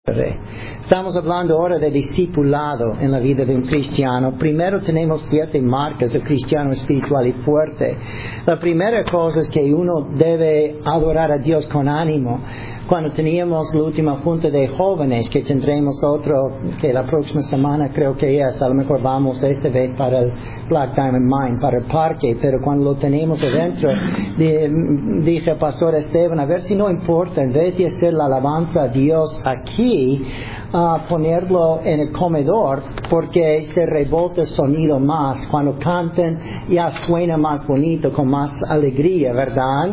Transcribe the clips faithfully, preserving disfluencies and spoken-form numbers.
Estamos hablando ahora de discipulado en la vida de un cristiano. Primero tenemos siete marcas del cristiano espiritual y fuerte. La primera cosa es que uno debe adorar a Dios con ánimo. Cuando teníamos la última junta de jóvenes, que tendremos otro, que la próxima semana creo que es, a lo mejor vamos esta vez para el Black Diamond Mine, para el parque, pero cuando lo tenemos adentro, de, dije al pastor Esteban, a ver si no importa, en vez de hacer la alabanza a Dios aquí, uh, ponerlo en el comedor, porque se rebota el sonido más. Cuando canten ya suena más bonito, con más alegría, ¿verdad?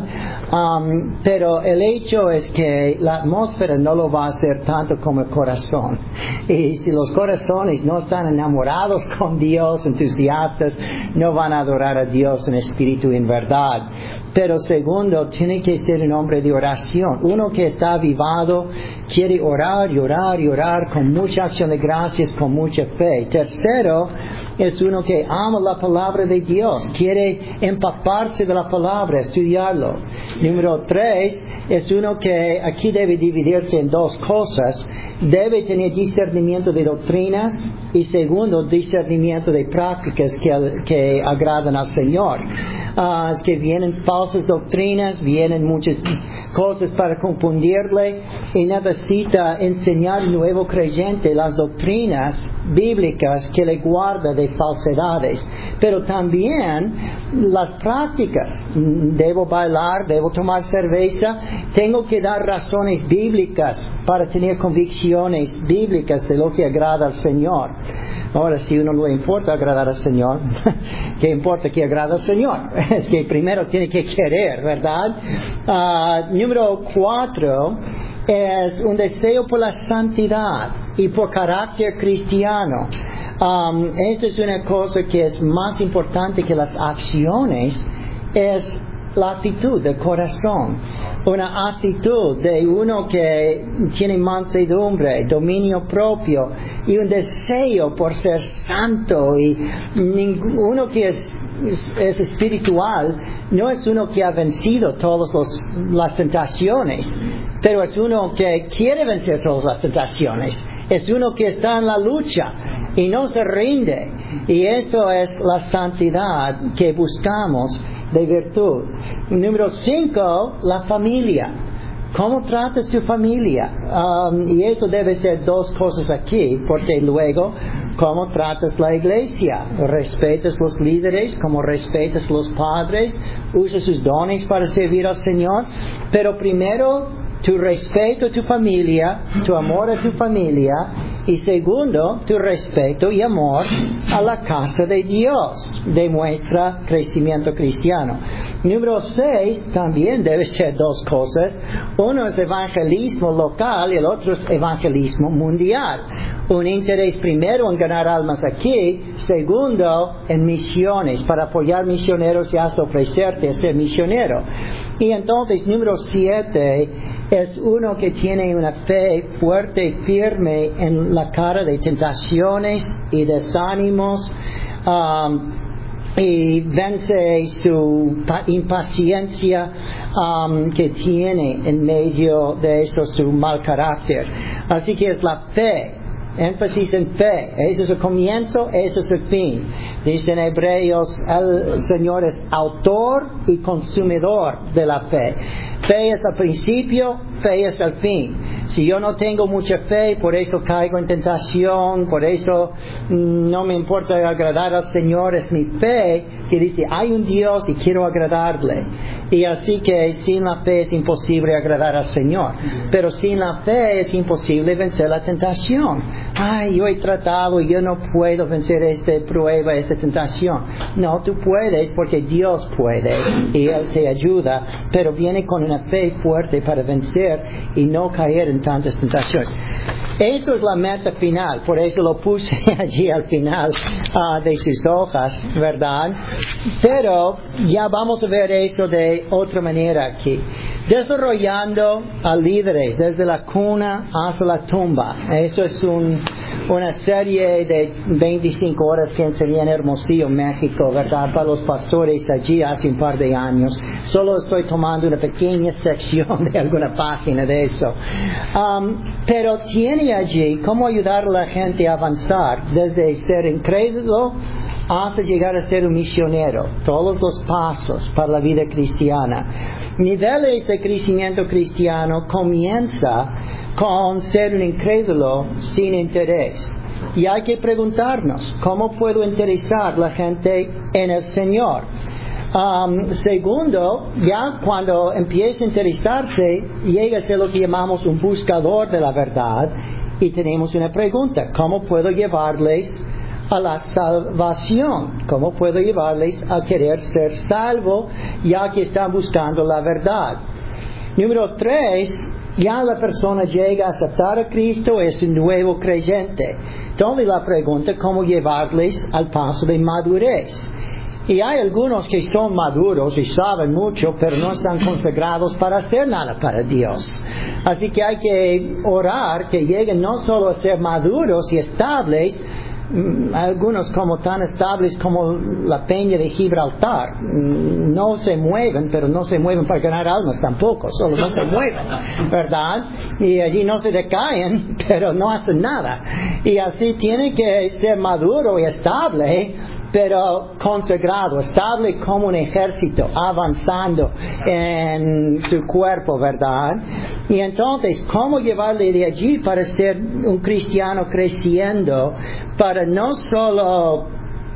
Um, pero el hecho es que la atmósfera no lo va a hacer tanto como el corazón. Y si los corazones no están enamorados con Dios, entusiastas, no van a adorar a Dios en espíritu y en verdad. Pero segundo, tiene que ser un hombre de oración. Uno que está avivado, quiere orar y orar y orar con mucha acción de gracias, con mucha fe. Tercero, es uno que ama la palabra de Dios, quiere empaparse de la palabra, estudiarlo. Número tres, es uno que aquí debe dividirse en dos cosas. Debe tener discernimiento de doctrinas y segundo, discernimiento de prácticas que, que agradan al Señor. Uh, es que vienen falsas doctrinas, vienen muchas cosas para confundirle y necesita enseñar al nuevo creyente las doctrinas bíblicas que le guarda de falsedades, pero también las prácticas. Debo bailar, debo tomar cerveza, tengo que dar razones bíblicas para tener convicciones bíblicas de lo que agrada al Señor. Ahora, si uno no le importa agradar al Señor, ¿qué importa que agrada al Señor? Es que primero tiene que querer, ¿verdad? Uh, número cuatro es un deseo por la santidad y por carácter cristiano. Um, esta es una cosa que es más importante que las acciones, es la actitud del corazón. Una actitud de uno que tiene mansedumbre, dominio propio y un deseo por ser santo. Y uno que es, es, es espiritual no es uno que ha vencido todas los, las tentaciones, pero es uno que quiere vencer todas las tentaciones. Es uno que está en la lucha y no se rinde. Y esto es la santidad que buscamos de virtud. Número cinco, la familia. ¿Cómo tratas tu familia? Um, y esto debe ser dos cosas aquí, porque luego, ¿cómo tratas la iglesia? ¿Respetas los líderes? ¿Cómo respetas los padres? ¿Usas sus dones para servir al Señor? Pero primero, tu respeto a tu familia, tu amor a tu familia, y segundo, tu respeto y amor a la casa de Dios. Demuestra crecimiento cristiano. Número seis, también debe ser dos cosas. Uno es evangelismo local y el otro es evangelismo mundial. Un interés primero en ganar almas aquí, segundo en misiones, para apoyar misioneros y hasta ofrecerte a ser misionero. Y entonces, número siete, es uno que tiene una fe fuerte y firme en la cara de tentaciones y desánimos, um, y vence su impaciencia um, que tiene en medio de eso, su mal carácter. Así que es la fe. Énfasis en fe. Ese es el comienzo, ese es el fin. Dice en Hebreos, el Señor es autor y consumidor de la fe. Fe es el principio, fe es el fin. Si yo no tengo mucha fe, por eso caigo en tentación, por eso no me importa agradar al Señor, es mi fe que dice, hay un Dios y quiero agradarle. Y así que sin la fe es imposible agradar al Señor. Pero sin la fe es imposible vencer la tentación. Ay, yo he tratado y yo no puedo vencer esta prueba, esta tentación. No, tú puedes porque Dios puede y Él te ayuda, pero viene con una fe fuerte para vencer y no caer en tantas tentaciones. Esto es la meta final, por eso lo puse allí al final uh, de sus hojas, ¿verdad? Pero ya vamos a ver eso de otra manera aquí. Desarrollando a líderes desde la cuna hasta la tumba. Eso es un, una serie de veinticinco horas que enseñé en Hermosillo, México, ¿verdad? Para los pastores allí hace un par de años. Solo estoy tomando una pequeña sección de alguna página de eso. Um, pero tiene allí cómo ayudar a la gente a avanzar desde ser incrédulo hasta llegar a ser un misionero. Todos los pasos para la vida cristiana. Niveles de crecimiento cristiano comienza con ser un incrédulo sin interés. Y hay que preguntarnos, ¿cómo puedo interesar a la gente en el Señor? Um, segundo, ya cuando empieza a interesarse, llega a ser lo que llamamos un buscador de la verdad. Y tenemos una pregunta, ¿cómo puedo llevarles a la salvación? ¿Cómo puedo llevarles a querer ser salvo ya que están buscando la verdad? Número tres, ya la persona llega a aceptar a Cristo, es un nuevo creyente. Entonces la pregunta, ¿cómo llevarles al paso de madurez? Y hay algunos que son maduros y saben mucho, pero no están consagrados para hacer nada para Dios. Así que hay que orar que lleguen no solo a ser maduros y estables, algunos como tan estables como la peña de Gibraltar, no se mueven, pero no se mueven para ganar almas tampoco, solo no se mueven, ¿verdad? Y allí no se decaen, pero no hacen nada. Y así tiene que ser maduro y estable, pero consagrado, estable como un ejército, avanzando en su cuerpo, ¿verdad? Y entonces, ¿cómo llevarle de allí para ser un cristiano creciendo, para no solo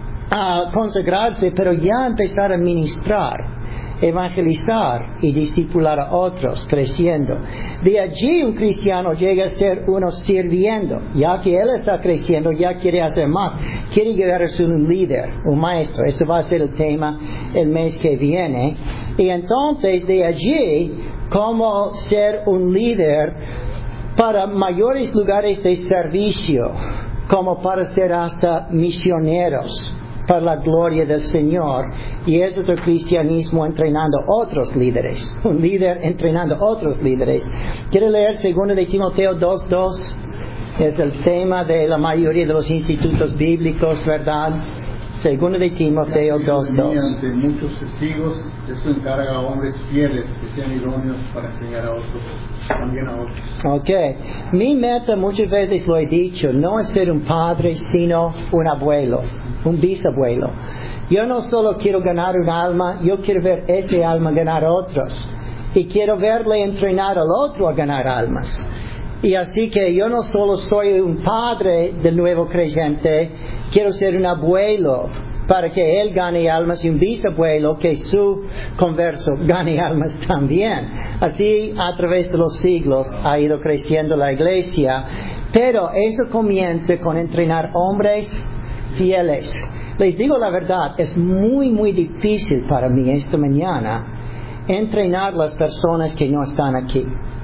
uh, consagrarse, pero ya empezar a ministrar, evangelizar y discipular a otros, creciendo? De allí un cristiano llega a ser uno sirviendo, ya que él está creciendo, ya quiere hacer más, quiere llegar a ser un líder, un maestro. Este va a ser el tema el mes que viene. Y entonces de allí, cómo ser un líder para mayores lugares de servicio, como para ser hasta misioneros para la gloria del Señor. Y eso es el cristianismo entrenando otros líderes. Un líder entrenando otros líderes. ¿Quiere leer segundo de Timoteo dos dos? Es el tema de la mayoría de los institutos bíblicos, ¿verdad? Segundo de Timoteo dos dos. Ante muchos testigos, eso encarga a hombres fieles que sean idóneos para enseñar a otros, también a otros. Ok. Mi meta, muchas veces lo he dicho, no es ser un padre, sino un abuelo, un bisabuelo. Yo no solo quiero ganar un alma, yo quiero ver ese alma ganar a otros. Y quiero verle entrenar al otro a ganar almas. Y así que yo no solo soy un padre del nuevo creyente, quiero ser un abuelo para que él gane almas, y un bisabuelo que su converso gane almas también. Así a través de los siglos ha ido creciendo la iglesia. Pero eso comienza con entrenar hombres fieles. Les digo la verdad, es muy muy difícil para mí esta mañana entrenar las personas que no están aquí.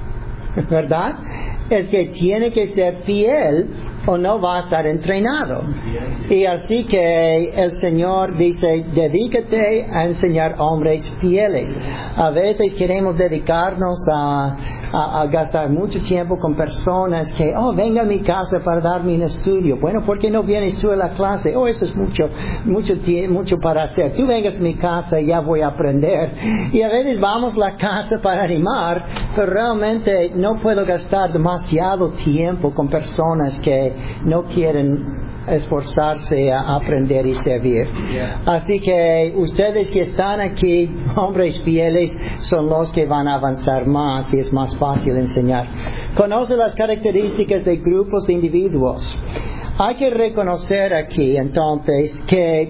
¿Verdad? Es que tiene que ser fiel o no va a estar entrenado. Y así que el Señor dice, dedícate a enseñar hombres fieles. A veces queremos dedicarnos a, a, a gastar mucho tiempo con personas que, oh, venga a mi casa para darme un estudio. Bueno, ¿por qué no vienes tú a la clase? Oh, eso es mucho, mucho, mucho para hacer. Tú vengas a mi casa y ya voy a aprender. Y a veces vamos a la casa para animar, pero realmente no puedo gastar demasiado tiempo con personas que no quieren esforzarse a aprender y servir. Yeah. Así que ustedes que están aquí, hombres fieles, son los que van a avanzar más y es más fácil enseñar. Conoce las características de grupos de individuos. Hay que reconocer aquí entonces que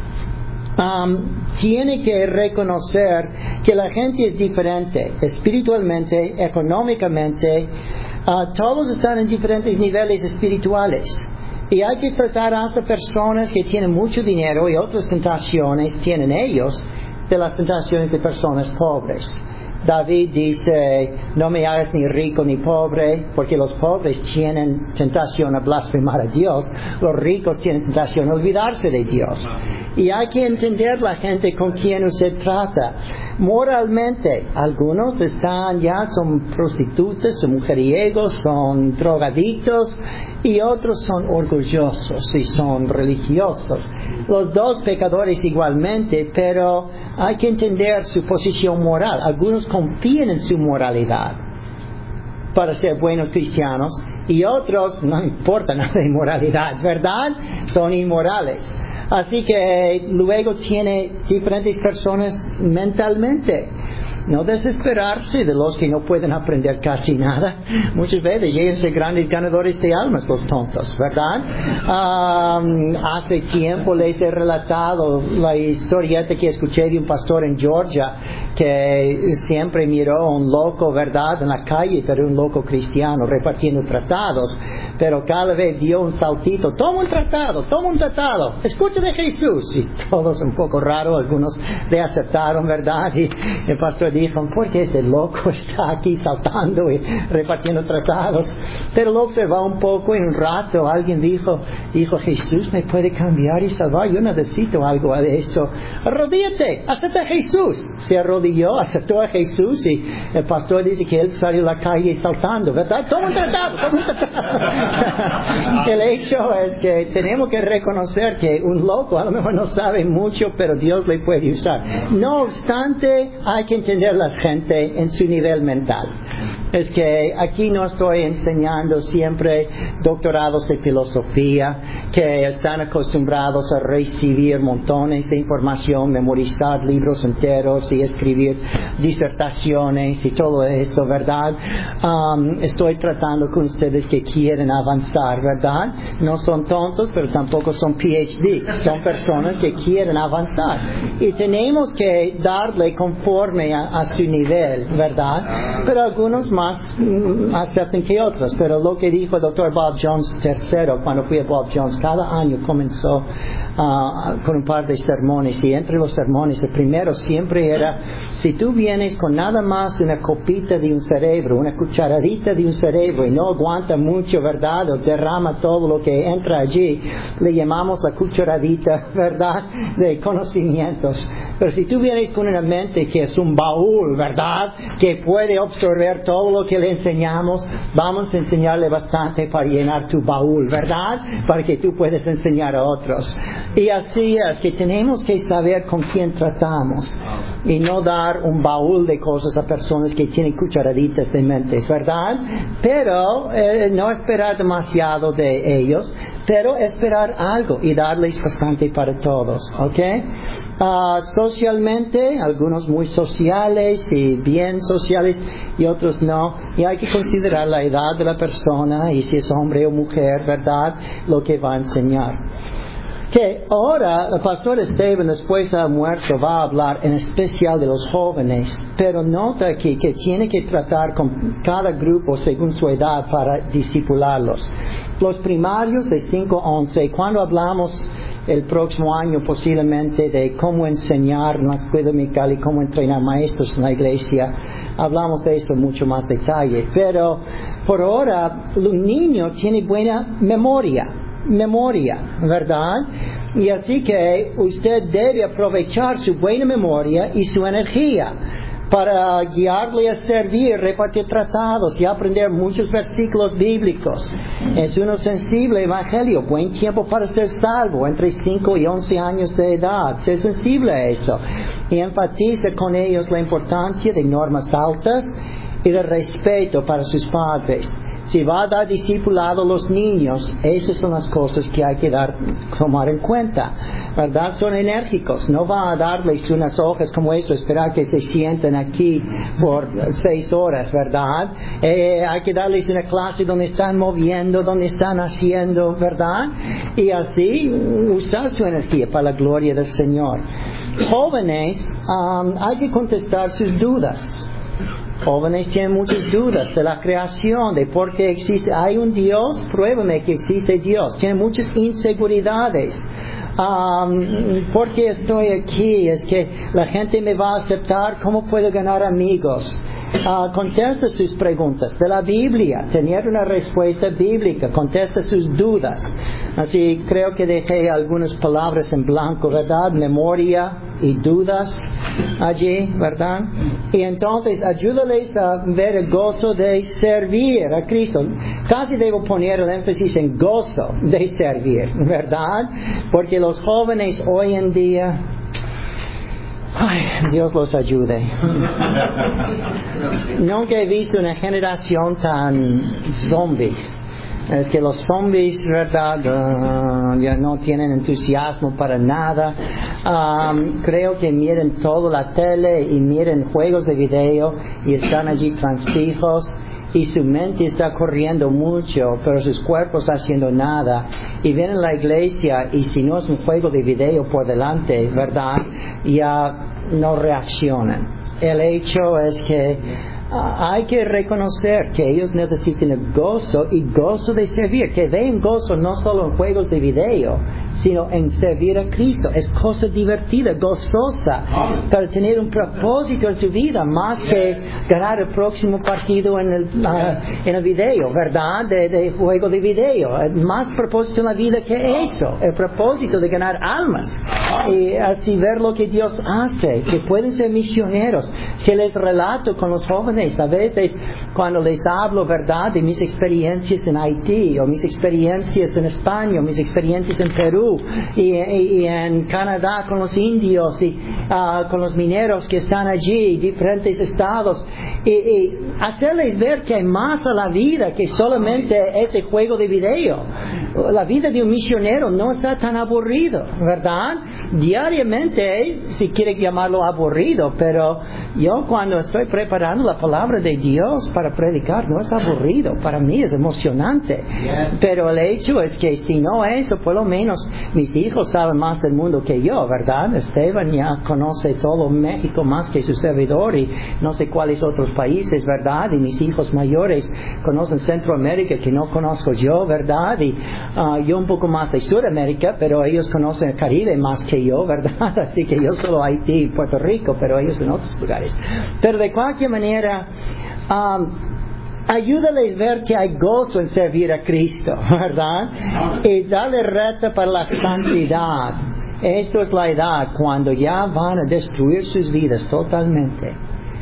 um, tiene que reconocer que la gente es diferente, espiritualmente, económicamente. Uh, todos están en diferentes niveles espirituales. Y hay que tratar hasta personas que tienen mucho dinero y otras tentaciones tienen ellos de las tentaciones de personas pobres. David dice, no me hagas ni rico ni pobre, porque los pobres tienen tentación a blasfemar a Dios, los ricos tienen tentación a olvidarse de Dios. Y hay que entender la gente con quien usted trata. Moralmente, algunos están ya, son prostitutas, son mujeriegos, son drogadictos, y otros son orgullosos y son religiosos. Los dos pecadores igualmente, pero hay que entender su posición moral. Algunos confían en su moralidad para ser buenos cristianos, y otros no importa nada de moralidad, ¿verdad? Son inmorales. Así que luego tiene diferentes personas mentalmente. No desesperarse de los que no pueden aprender casi nada. Muchas veces llegan a ser grandes ganadores de almas los tontos, ¿verdad? Um, hace tiempo les he relatado la historieta que escuché de un pastor en Georgia que siempre miró a un loco, ¿verdad?, en la calle, pero un loco cristiano repartiendo tratados. Pero cada vez dio un saltito: toma un tratado, toma un tratado, escucha de Jesús. Y todos un poco raros, algunos le aceptaron, ¿verdad? Y el pastor dijo: ¿por qué este loco está aquí saltando y repartiendo tratados? Pero lo observó un poco y un rato alguien dijo, dijo Jesús me puede cambiar y salvar, yo necesito algo de eso. Arrodíllate, acepta a Jesús. Se arrodilló, aceptó a Jesús, y el pastor dice que él salió a la calle saltando, ¿verdad? Toma un tratado, toma un tratado. El hecho es que tenemos que reconocer que un loco a lo mejor no sabe mucho, pero Dios le puede usar. No obstante, hay que entender a la gente en su nivel mental. Es que aquí no estoy enseñando siempre doctorados de filosofía que están acostumbrados a recibir montones de información, memorizar libros enteros y escribir disertaciones y todo eso, ¿verdad? Um, estoy tratando con ustedes que quieren avanzar, ¿verdad? No son tontos, pero tampoco son P H D. Son personas que quieren avanzar. Y tenemos que darle conforme a, a su nivel, ¿verdad? Pero algunos más mm, aceptan que otros. Pero lo que dijo el doctor Bob Jones tercero, cuando fui a Bob Jones, cada año comenzó uh, con un par de sermones. Y entre los sermones, el primero siempre era: si tú vienes con nada más una copita de un cerebro, una cucharadita de un cerebro, y no aguanta mucho, ¿verdad?, o derrama todo lo que entra allí, le llamamos la cucharadita, ¿verdad?, de conocimientos. Pero si tú vienes con una mente que es un baúl, ¿verdad?, que puede absorber todo lo que le enseñamos, vamos a enseñarle bastante para llenar tu baúl, ¿verdad?, para que tú puedas enseñar a otros. Y así es que tenemos que saber con quién tratamos y no dar un baúl de cosas a personas que tienen cucharaditas de mentes, ¿verdad? Pero eh, no esperar demasiado de ellos, pero esperar algo y darles bastante para todos, ¿ok? Uh, socialmente, algunos muy sociales y bien sociales y otros no, y hay que considerar la edad de la persona y si es hombre o mujer, ¿verdad?, lo que va a enseñar. Que ahora el pastor Esteban, después del almuerzo, va a hablar en especial de los jóvenes, pero nota aquí que tiene que tratar con cada grupo según su edad para discipularlos. Los primarios de cinco a once, cuando hablamos el próximo año posiblemente de cómo enseñar en la escuela dominical y cómo entrenar maestros en la iglesia, hablamos de esto en mucho más detalle. Pero por ahora, un niño tiene buena memoria. memoria, ¿verdad? Y así que usted debe aprovechar su buena memoria y su energía para guiarle a servir, repartir tratados y aprender muchos versículos bíblicos. Es uno sensible evangelio, buen tiempo para ser salvo, entre cinco y once años de edad. Ser sensible a eso. Y enfatiza con ellos la importancia de normas altas y de respeto para sus padres. Si va a dar discipulado a los niños, esas son las cosas que hay que dar, tomar en cuenta, ¿verdad? Son enérgicos, no va a darles unas hojas como eso, esperar que se sienten aquí por seis horas, ¿verdad? Eh, hay que darles una clase donde están moviendo, donde están haciendo, ¿verdad? Y así usar su energía para la gloria del Señor. Jóvenes, um, hay que contestar sus dudas. Jóvenes tienen muchas dudas de la creación, de por qué existe. ¿Hay un Dios? Pruébame que existe Dios. Tienen muchas inseguridades. Um, ¿Por qué estoy aquí? ¿Es que la gente me va a aceptar? ¿Cómo puedo ganar amigos? Uh, contesta sus preguntas de la Biblia, tener una respuesta bíblica, contesta sus dudas. Así creo que dejé algunas palabras en blanco, ¿verdad? Memoria y dudas allí, ¿verdad? Y entonces ayúdales a ver el gozo de servir a Cristo. Casi debo poner el énfasis en gozo de servir, ¿verdad? Porque los jóvenes hoy en día, ay, Dios los ayude. Nunca he visto una generación tan zombie. Es que los zombies, ¿verdad? Uh, ya no tienen entusiasmo para nada. Um, creo que miren toda la tele y miren juegos de video y están allí transfijos. Y su mente está corriendo mucho, pero sus cuerpos haciendo nada. Y vienen a la iglesia y si no es un juego de video por delante, ¿verdad? Ya no reaccionan. El hecho es que uh, hay que reconocer que ellos necesitan el gozo y gozo de servir. Que vean gozo no solo en juegos de video, sino en servir a Cristo. Es cosa divertida, gozosa, para tener un propósito en su vida, más que ganar el próximo partido en el, uh, en el video, ¿verdad? De, de juego de video. Más propósito en la vida que eso, el propósito de ganar almas. Y así ver lo que Dios hace, que pueden ser misioneros, que les relato con los jóvenes, a veces cuando les hablo, ¿verdad? De mis experiencias en Haití, o mis experiencias en España, o mis experiencias en Perú, Y, y, y en Canadá con los indios y uh, con los mineros que están allí, diferentes estados, y, y hacerles ver que hay más a la vida que solamente este juego de video. La vida de un misionero no está tan aburrido, ¿verdad? Diariamente, si quiere llamarlo aburrido, pero yo cuando estoy preparando la palabra de Dios para predicar, no es aburrido, para mí es emocionante. Pero el hecho es que si no eso, por lo menos mis hijos saben más del mundo que yo, ¿verdad? Esteban ya conoce todo México más que su servidor y no sé cuáles otros países, ¿verdad? Y mis hijos mayores conocen Centroamérica que no conozco yo, ¿verdad? Y uh, yo un poco más de Sudamérica, pero ellos conocen el Caribe más que yo, ¿verdad? Así que yo solo Haití y Puerto Rico, pero ellos en otros lugares. Pero de cualquier manera, um, ayúdales a ver que hay gozo en servir a Cristo, ¿verdad? Y darle reto para la santidad. Esto es la edad cuando ya van a destruir sus vidas totalmente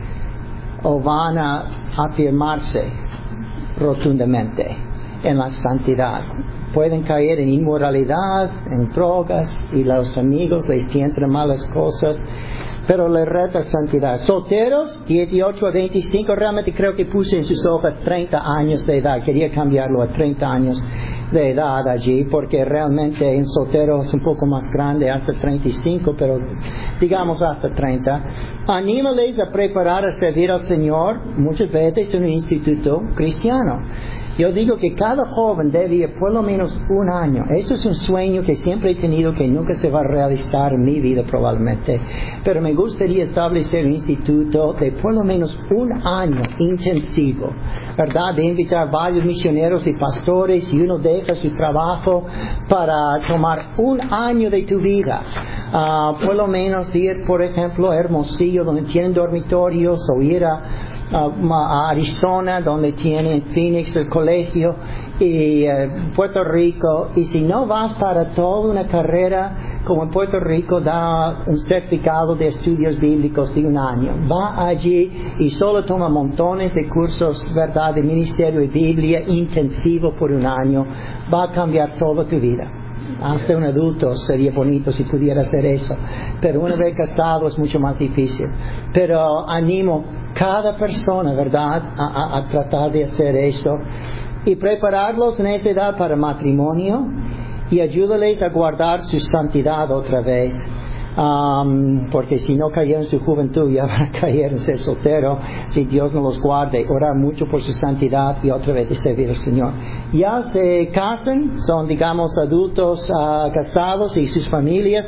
o van a afirmarse rotundamente en la santidad. Pueden caer en inmoralidad, en drogas, y los amigos les tientan malas cosas, pero le reta santidad. Solteros, dieciocho a veinticinco, realmente creo que puse en sus hojas treinta años de edad. Quería cambiarlo a treinta años de edad allí, porque realmente en solteros es un poco más grande, hasta treinta y cinco, pero digamos hasta treinta. Anímales a preparar a servir al Señor, muchas veces en un instituto cristiano. Yo digo que cada joven debe ir por lo menos un año. Eso es un sueño que siempre he tenido, que nunca se va a realizar en mi vida probablemente. Pero me gustaría establecer un instituto de por lo menos un año intensivo, ¿verdad? De invitar varios misioneros y pastores, y uno deja su trabajo para tomar un año de tu vida. Uh, por lo menos ir, por ejemplo, a Hermosillo, donde tienen dormitorios, o ir a Uh, a Arizona, donde tienen Phoenix el colegio, y uh, Puerto Rico. Y si no vas para toda una carrera, como en Puerto Rico da un certificado de estudios bíblicos de un año, va allí y solo toma montones de cursos, verdad, de ministerio y Biblia intensivo por un año. Va a cambiar toda tu vida. Hasta un adulto sería bonito si pudiera hacer eso, pero una vez casado es mucho más difícil. Pero animo cada persona, ¿verdad?, a, a, a tratar de hacer eso y prepararlos en esta edad para matrimonio, y ayúdales a guardar su santidad otra vez. Um, porque si no cayeron en su juventud, ya van a caer en ser soltero, si Dios no los guarde. Orar mucho por su santidad y otra vez de servir al Señor. Ya se casan, son, digamos, adultos uh, casados y sus familias.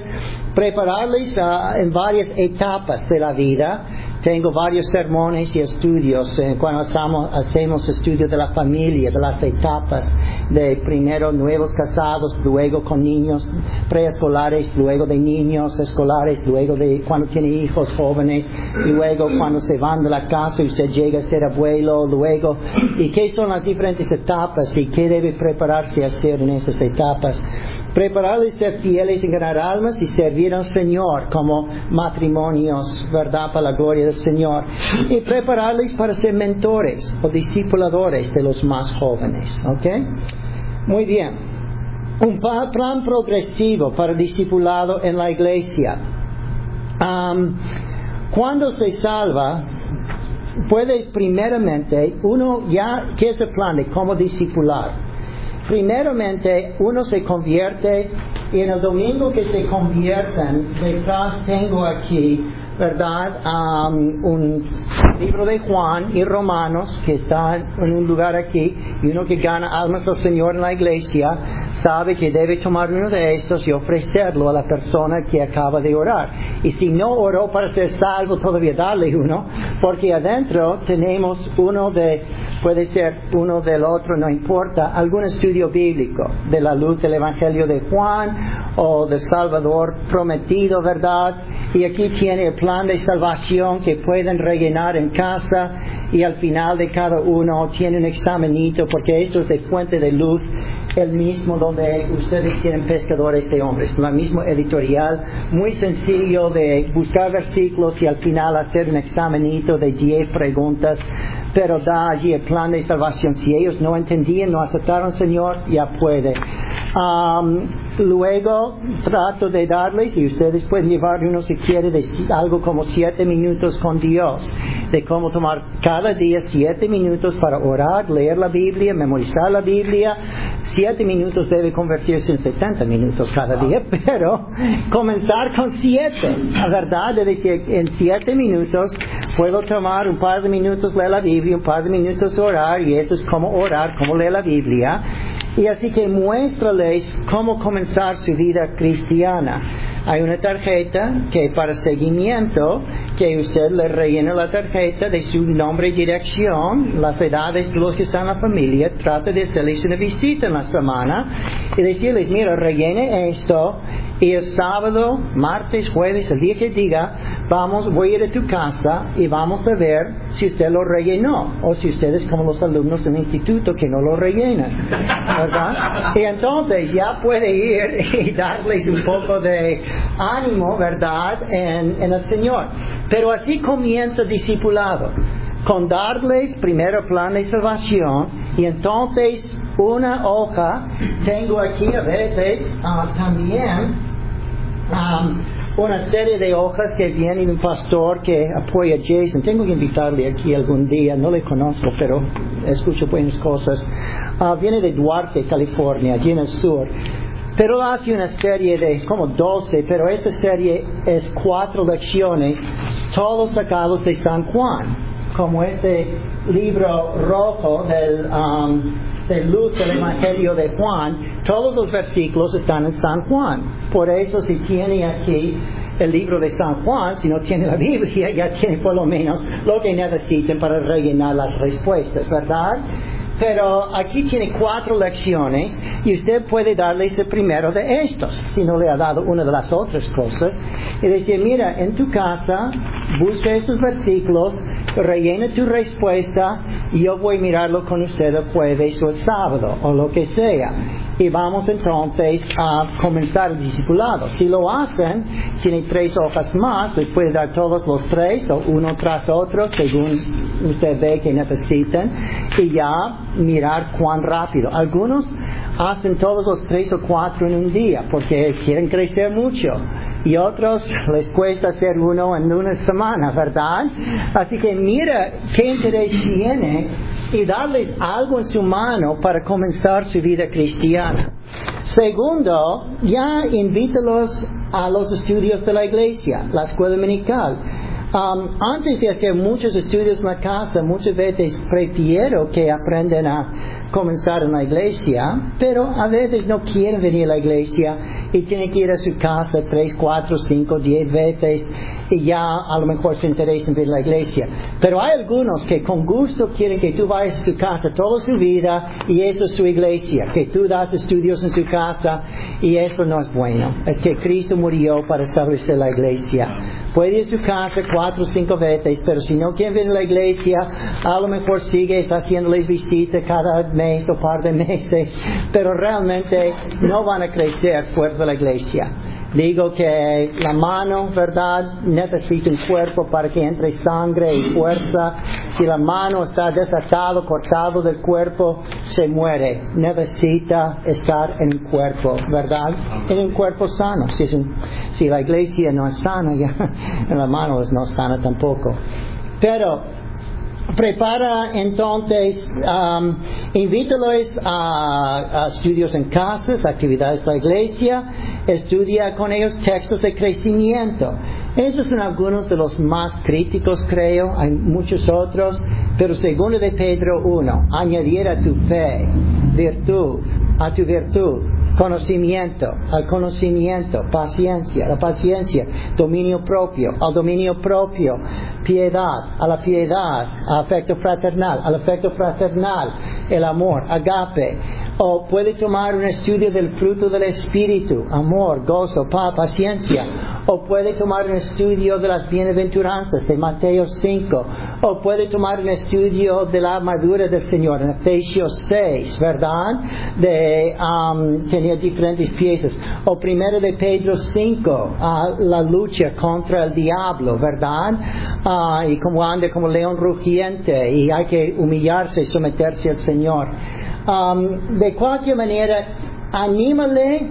prepararles uh, en varias etapas de la vida. Tengo varios sermones y estudios eh, cuando hacemos, hacemos estudios de la familia, de las etapas de primero nuevos casados, luego con niños preescolares, luego de niños escolares, luego de cuando tiene hijos jóvenes, luego cuando se van de la casa y usted llega a ser abuelo, luego, y qué son las diferentes etapas y qué debe prepararse a hacer en esas etapas. Prepararles ser fieles en ganar almas y servir al Señor como matrimonios, ¿verdad? Para la gloria del Señor. Y prepararles para ser mentores o discipuladores de los más jóvenes, ¿ok? Muy bien. Un plan progresivo para discipulado en la iglesia. Um, cuando se salva, puede primeramente, uno ya, ¿qué es el plan de cómo discipular? Primeramente, uno se convierte, y en el domingo que se convierten, detrás tengo aquí, ¿verdad? Um, un libro de Juan y Romanos, que está en un lugar aquí, y uno que gana almas al Señor en la iglesia, sabe que debe tomar uno de estos y ofrecerlo a la persona que acaba de orar. Y si no oró para ser salvo, todavía darle uno, porque adentro tenemos uno de, puede ser uno del otro, no importa, algún estudio bíblico de la luz del Evangelio de Juan o del Salvador prometido, ¿verdad? Y aquí tiene el plan de salvación que pueden rellenar en casa, y al final de cada uno tiene un examenito, porque esto es de Fuente de Luz, el mismo donde ustedes tienen Pescadores de Hombres, la misma editorial, muy sencillo de buscar versículos y al final hacer un examenito de diez preguntas, pero da allí el plan de salvación. Si ellos no entendían, no aceptaron al Señor, ya puede. Um, luego trato de darles, y ustedes pueden llevar uno si quiere, de algo como siete minutos con Dios, de cómo tomar cada día siete minutos para orar, leer la Biblia, memorizar la Biblia. Siete minutos debe convertirse en setenta minutos cada día, pero comenzar con siete, la verdad, de decir, en siete minutos puedo tomar un par de minutos leer la Biblia, un par de minutos orar, y eso es como orar, como leer la Biblia. Y así que muéstrales cómo comenzar su vida cristiana. Hay una tarjeta que para seguimiento, que usted le rellena la tarjeta de su nombre y dirección, las edades de los que están en la familia, trata de hacerles una visita en la semana y decirles, mira, rellene esto, y el sábado, martes, jueves, el día que diga, vamos, voy a ir a tu casa y vamos a ver si usted lo rellenó, o si ustedes como los alumnos del instituto que no lo rellenan, ¿verdad? Y entonces ya puede ir y darles un poco de ánimo, ¿verdad?, en, en el Señor. Pero así comienza el discipulado, con darles primero plan de salvación, y entonces una hoja, tengo aquí a veces uh, también um, una serie de hojas que viene de un pastor que apoya a Jason. Tengo que invitarle aquí algún día, no le conozco, pero escucho buenas cosas. Uh, viene de Duarte, California, allí en el sur. Pero hace una serie de como doce, pero esta serie es cuatro lecciones, todos sacados de San Juan, como este libro rojo del, um, de luz del Evangelio de Juan. Todos los versículos están en San Juan. Por eso si tiene aquí el libro de San Juan, si no tiene la Biblia, ya tiene por lo menos lo que necesiten para rellenar las respuestas, ¿verdad? Pero aquí tiene cuatro lecciones y usted puede darles el primero de estos, si no le ha dado una de las otras cosas, y decir, mira, en tu casa, busca estos versículos, rellena tu respuesta y yo voy a mirarlo con usted el jueves o el sábado o lo que sea. Y vamos entonces a comenzar el discipulado. Si lo hacen, tiene tres hojas más, les puede dar todos los tres o uno tras otro según usted ve que necesitan, y ya mirar cuán rápido. Algunos hacen todos los tres o cuatro en un día porque quieren crecer mucho, y otros les cuesta hacer uno en una semana, ¿verdad? Así que mira qué interés tiene y darles algo en su mano para comenzar su vida cristiana. Segundo, ya invítalos a los estudios de la iglesia, la escuela dominical. Um, antes de hacer muchos estudios en la casa, muchas veces prefiero que aprendan a comenzar en la iglesia, pero a veces no quieren venir a la iglesia y tiene que ir a su casa tres, cuatro, cinco, diez veces y ya a lo mejor se interesa en ver la iglesia. Pero hay algunos que con gusto quieren que tú vayas a tu casa toda su vida y eso es su iglesia, que tú das estudios en su casa y eso no es bueno. Es que Cristo murió para establecer la iglesia. Puede ir a su casa cuatro o cinco veces, pero si no quieren venir a la iglesia, a lo mejor sigues haciéndoles visitas cada mes o par de meses, pero realmente no van a crecer fuera de la iglesia. Digo que la mano, ¿verdad?, necesita un cuerpo para que entre sangre y fuerza. Si la mano está desatada, cortada del cuerpo, se muere. Necesita estar en un cuerpo, ¿verdad? En un cuerpo sano. Si, es un, si la iglesia no es sana, ya la mano no es sana tampoco. Pero prepara entonces, um, invítalos a, a estudios en casas, actividades de la iglesia, estudia con ellos textos de crecimiento. Esos son algunos de los más críticos, creo, hay muchos otros, pero segundo de Pedro uno, añadir a tu fe, virtud, a tu virtud, conocimiento, al conocimiento, paciencia, la paciencia, dominio propio, al dominio propio, piedad, a la piedad, afecto fraternal, al afecto fraternal, el amor, agape. O puede tomar un estudio del fruto del Espíritu, amor, gozo, paz, paciencia. O puede tomar un estudio de las bienaventuranzas de Mateo cinco. O puede tomar un estudio de la armadura del Señor en Efesios seis, ¿verdad? De, um, tenía diferentes piezas. O primero de Pedro cinco, uh, la lucha contra el diablo, ¿verdad? Uh, y como anda como león rugiente y hay que humillarse y someterse al Señor. Um, de cualquier manera, anímale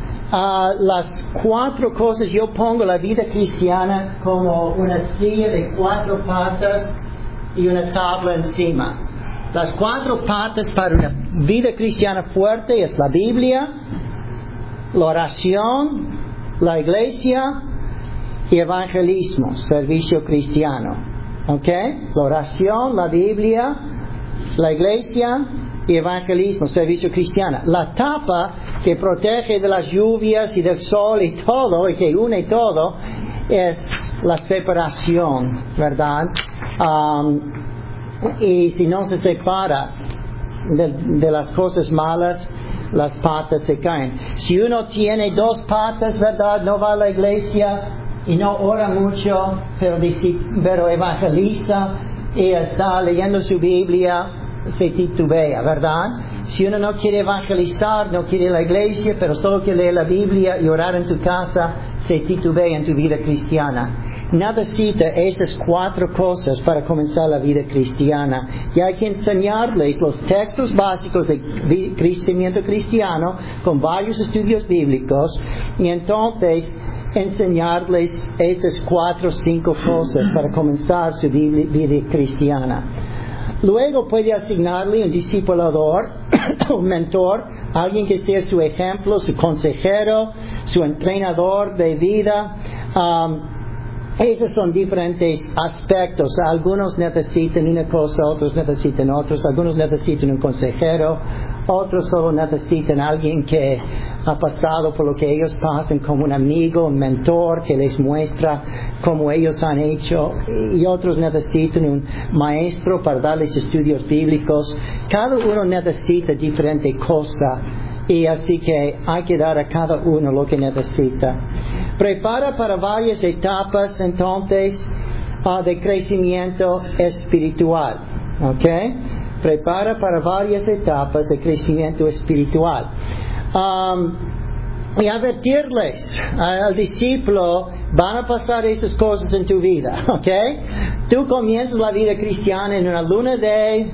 a uh, las cuatro cosas. Yo pongo la vida cristiana como una silla de cuatro patas y una tabla encima. Las cuatro patas para una vida cristiana fuerte es la Biblia, la oración, la iglesia y evangelismo, servicio cristiano. ¿Ok? La oración, la Biblia, la iglesia y evangelismo, servicio cristiano. La tapa que protege de las lluvias y del sol y todo, y que une todo, es la separación, ¿verdad? Um, y si no se separa de, de las cosas malas, las patas se caen. Si uno tiene dos patas, ¿verdad?, no va a la iglesia y no ora mucho, pero, pero evangeliza y está leyendo su Biblia, se titubea, ¿verdad? Si uno no quiere evangelizar, no quiere ir a la iglesia, pero solo quiere leer la Biblia y orar en tu casa, se titubea en tu vida cristiana. Necesita estas cuatro cosas para comenzar la vida cristiana. Y hay que enseñarles los textos básicos de crecimiento cristiano con varios estudios bíblicos y entonces enseñarles estas cuatro o cinco cosas para comenzar su vida cristiana. Luego puede asignarle un discipulador, un mentor, alguien que sea su ejemplo, su consejero, su entrenador de vida. Um, esos son diferentes aspectos. Algunos necesitan una cosa, otros necesitan otros. Algunos necesitan un consejero, otros solo necesitan alguien que ha pasado por lo que ellos pasan, como un amigo, un mentor que les muestra cómo ellos han hecho, y otros necesitan un maestro para darles estudios bíblicos. Cada uno necesita diferente cosa y así que hay que dar a cada uno lo que necesita. Prepara para varias etapas entonces uh, de crecimiento espiritual, ¿ok? Prepara para varias etapas de crecimiento espiritual. Um, y advertirles al discípulo, van a pasar esas cosas en tu vida, ¿ok? Tú comienzas la vida cristiana en una luna de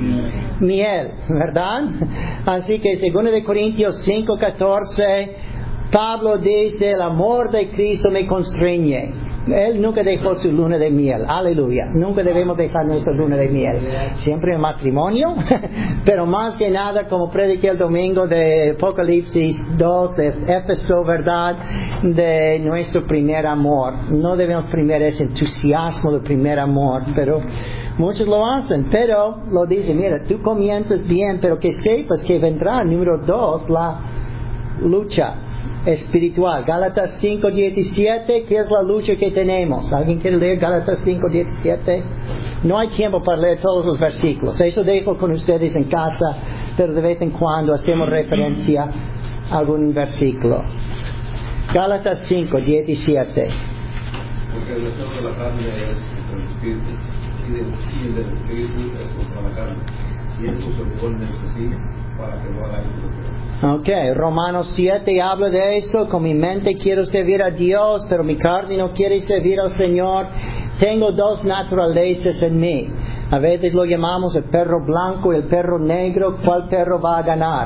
miel, ¿verdad? Así que segundo de Corintios cinco catorce, Pablo dice, el amor de Cristo me constreñe. Él nunca dejó su luna de miel, aleluya. Nunca debemos dejar nuestra luna de miel. Siempre en matrimonio, pero más que nada, como prediqué el domingo de Apocalipsis dos, de Éfeso, ¿verdad? De nuestro primer amor. No debemos primero ese entusiasmo del primer amor, pero muchos lo hacen. Pero lo dicen, mira, tú comienzas bien, pero que sepas que vendrá, número dos, la lucha. espiritual. Gálatas cinco diecisiete, ¿qué es la lucha que tenemos? ¿Alguien quiere leer Gálatas cinco diecisiete? No hay tiempo para leer todos los versículos. Eso dejo con ustedes en casa, pero de vez en cuando hacemos referencia a algún versículo. Gálatas cinco diecisiete. Porque el deseo de la carne es contra el espíritu, y, de, y el del espíritu es contra la carne. Y estos se oponen entre sí para que no hagan lo que Ok, Romanos siete habla de esto. Con mi mente quiero servir a Dios, pero mi carne no quiere servir al Señor. Tengo dos naturalezas en mí. A veces lo llamamos el perro blanco y el perro negro. ¿Cuál perro va a ganar?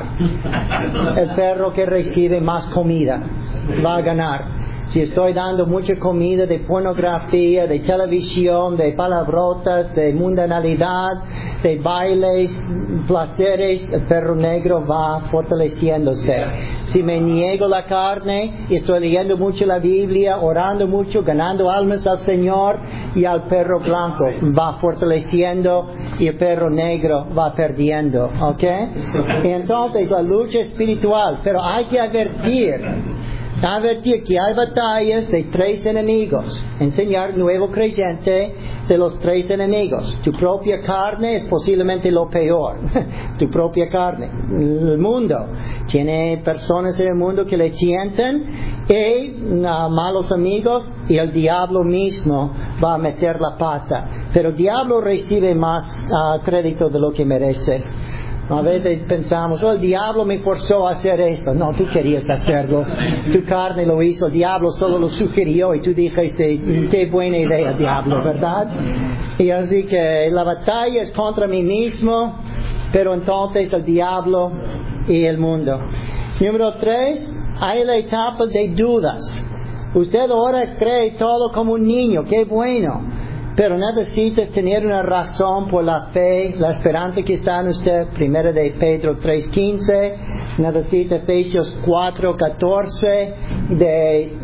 El perro que recibe más comida va a ganar. Si estoy dando mucha comida de pornografía, de televisión, de palabrotas, de mundanalidad, de bailes, placeres, el perro negro va fortaleciéndose. Si me niego la carne y estoy leyendo mucho la Biblia, orando mucho, ganando almas al Señor, y al perro blanco va fortaleciendo y el perro negro va perdiendo. ¿Ok? Y entonces la lucha espiritual, pero hay que advertir. Advertir que hay batallas de tres enemigos. Enseñar nuevo creyente de los tres enemigos. Tu propia carne es posiblemente lo peor. Tu propia carne. El mundo. Tiene personas en el mundo que le tientan y uh, malos amigos, y el diablo mismo va a meter la pata. Pero el diablo recibe más uh, crédito de lo que merece. A veces pensamos, oh, el diablo me forzó a hacer esto. No, tú querías hacerlo. Tu carne lo hizo, el diablo solo lo sugirió y tú dijiste, qué buena idea, diablo, ¿verdad? Y así que la batalla es contra mí mismo, pero entonces el diablo y el mundo. Número tres, hay la etapa de dudas. Usted ahora cree todo como un niño, qué bueno. Pero necesita tener una razón por la fe, la esperanza que está en usted. Primera de Pedro tres quince, necesita Efesios cuatro catorce, de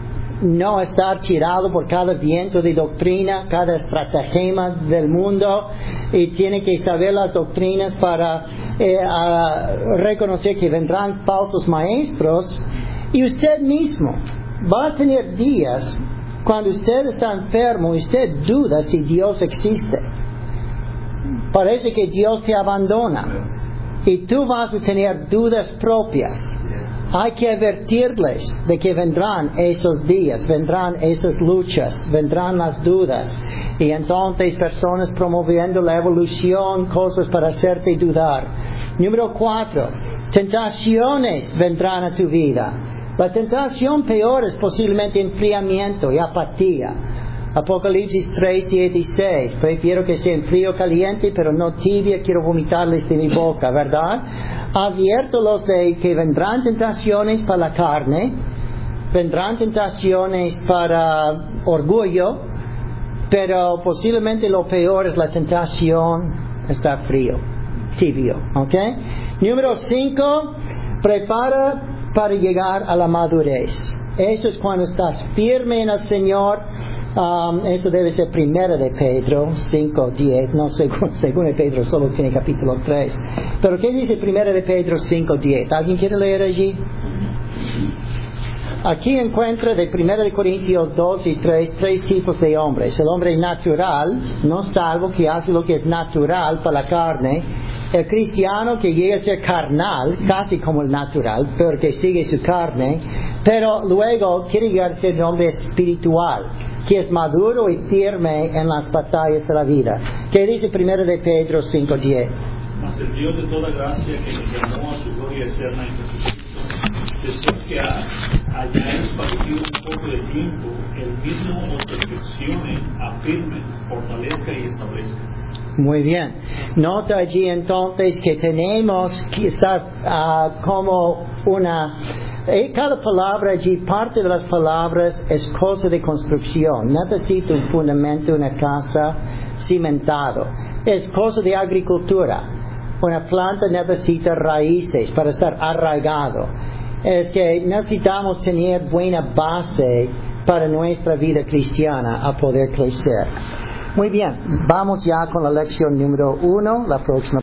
no estar tirado por cada viento de doctrina, cada estratagema del mundo, y tiene que saber las doctrinas para eh, reconocer que vendrán falsos maestros. Y usted mismo va a tener días cuando usted está enfermo y usted duda si Dios existe. Parece que Dios te abandona. Y tú vas a tener dudas propias. Hay que advertirles de que vendrán esos días, vendrán esas luchas, vendrán las dudas. Y entonces personas promoviendo la evolución, cosas para hacerte dudar. Número cuatro, tentaciones vendrán a tu vida. La tentación peor es posiblemente enfriamiento y apatía. Apocalipsis tres dieciséis, prefiero que sea en frío caliente, pero no tibia, quiero vomitarles de mi boca, ¿verdad? Abierto los de que vendrán tentaciones para la carne, vendrán tentaciones para orgullo, pero posiblemente lo peor es la tentación, está frío, tibio, ¿ok? Número cinco, prepara para llegar a la madurez. Eso es cuando estás firme en el Señor. Um, eso debe ser primera de Pedro cinco diez, no según, según de Pedro solo tiene capítulo tres. Pero ¿qué dice primera de Pedro cinco diez? ¿Alguien quiere leer allí? Aquí encuentra de primera de Corintios dos y tres, tres tipos de hombres. El hombre natural, no salvo, que hace lo que es natural para la carne. El cristiano que llega a ser carnal, casi como el natural, pero que sigue su carne. Pero luego quiere llegar a ser un hombre espiritual, que es maduro y firme en las batallas de la vida. ¿Qué dice primero de Pedro cinco diez? Mas el Dios de toda gracia, que nos llamó a su gloria eterna en Jesucristo, después que hayáis padecido un poco de tiempo, el mismo os perfeccione, afirme, fortalezca y establezca. Muy bien. Nota allí entonces que tenemos que estar uh, como una... Eh, cada palabra allí, parte de las palabras es cosa de construcción. Necesita un fundamento, una casa cimentado. Es cosa de agricultura. Una planta necesita raíces para estar arraigado. Es que necesitamos tener buena base para nuestra vida cristiana a poder crecer. Muy bien, vamos ya con la lección número uno, la próxima.